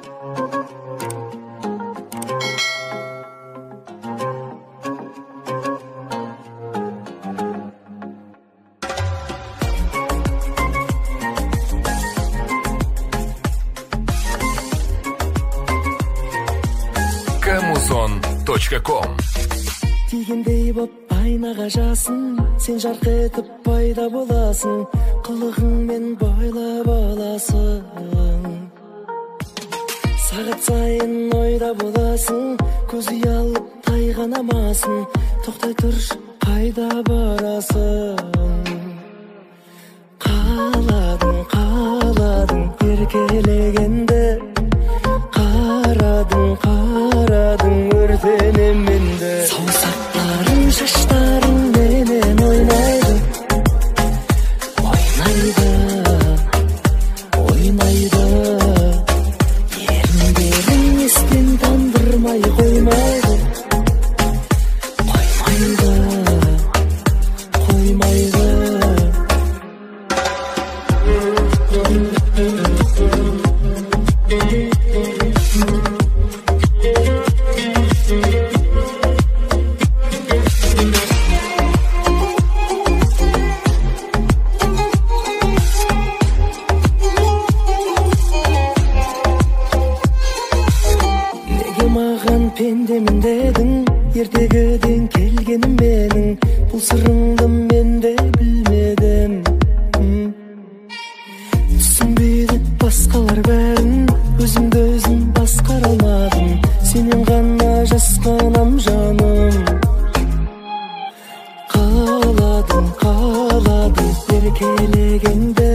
Камузон.ком Тигендей боп айнаға жасын, сен жарқ етіп пайда боласың, қылығыңмен байлап аласың. Сағат сайын ойда боласың, көз ұялып тайғанамасын, тоқтай тұршы қайда барасың. Қаладың еркелегенде, қарадың өртенем менде. Саусақтарың шаштарың менен ойнайды, еріндерің естен тандырмай қоймайды. Неге маған пендемін дедің, ертегіден келгенім менің, бұл сырыңды мен де білмедім. Түсінбейді басқалар бәрін, өзімді өзім басқара алмадым, сенен ғана жасқанам жаным. Қаладың еркелегенде,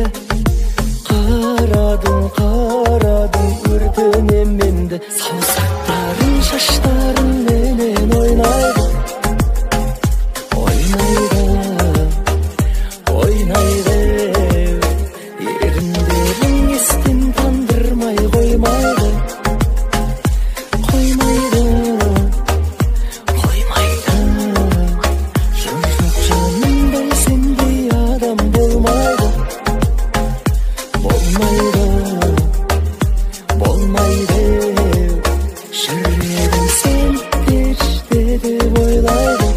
қарадың өртенем менде. Саусақтарың шаштарың менен ойнайды, еріндерің естен тандырмай қоймайды. Жоқ жанымдай сендей адам болмайды. Жүрегім сен періште деп ойлайды.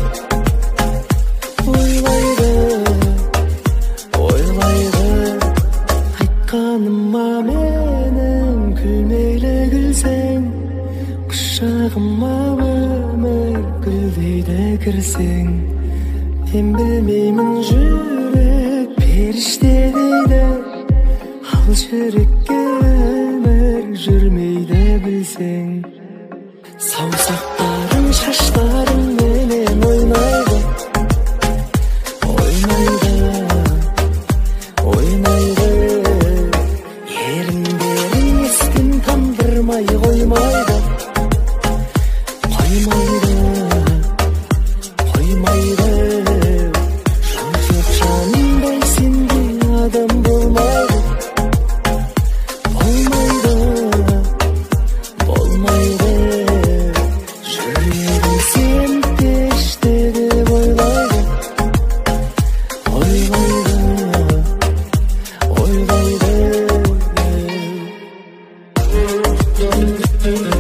Айтқаныма менің күлмейлі күлсең, құшағыма өмір гүлдейді кірсең. Мен білмеймін жүрек періште дейді, ал жүрекке өмір жүрмейді білсең. Саусақтарың шаштарың менен ойнайды, еріндерің естен тандырмай қоймайды. Жоқ жанымдай сендей адам болмайды. Жүрегім сен періште деп ойлайды. Ойлайды.